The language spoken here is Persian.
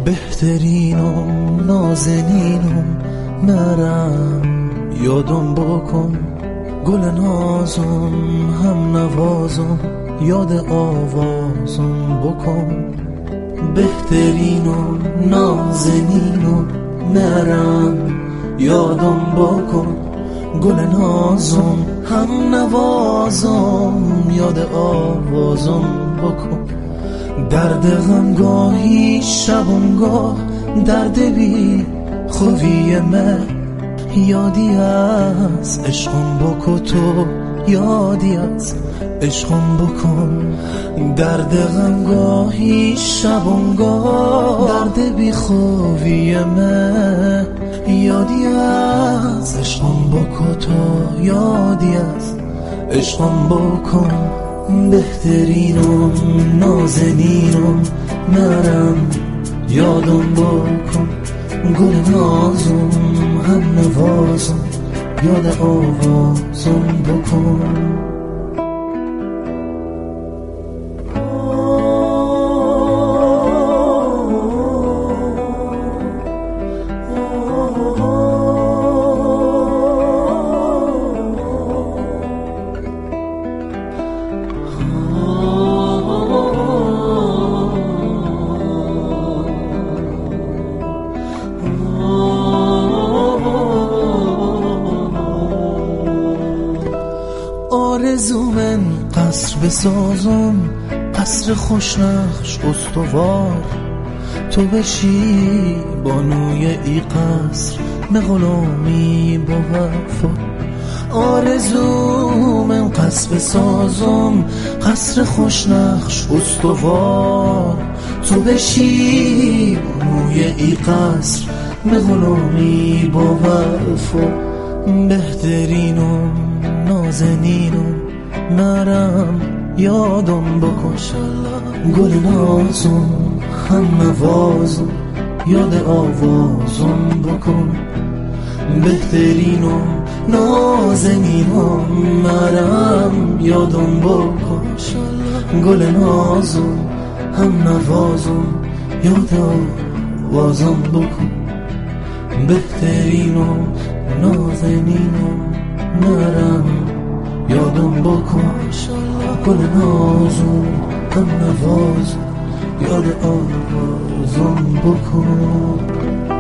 بهترینم نازنینم نرم یادم بکن، گل نازم هم نوازم یاد آوازم بکن. بهترینم نازنینم نرم یادم بکن، گل نازم هم نوازم یاد آوازم بکن. درد غمگاهی شبونگاه درد بی خوبی من یادی از عشقم بکن، تو یادی از عشقم بکن. درد غمگاهی شبونگاه درد بی خوبی من یادی از عشقم بکن، تو یادی از عشقم بکن. بهترینم نازنینم نرم یادم بکن، گل نازم هم نوازم یاد آوازم بکن. آرزومن قصر بسازم، قصر خوشنقش استوار، تو بشی بانوی ای قصر مغلامی با وفا. آرزومن قصر بسازم، قصر خوشنقش استوار، تو بشی بانوی ای قصر مغلامی با وفا. بهترینم نازنینم نرم یادم بکن، گل نازم هم نوازم یاد آوازم بکن. بهترینم نازنینم نرم یادم بکن، گل نازم هم نوازم یاد آوازم بکن. بهترینم نازنینم نرم یادم بکن، گل نازم هم نوازم یاد آوازم بکن.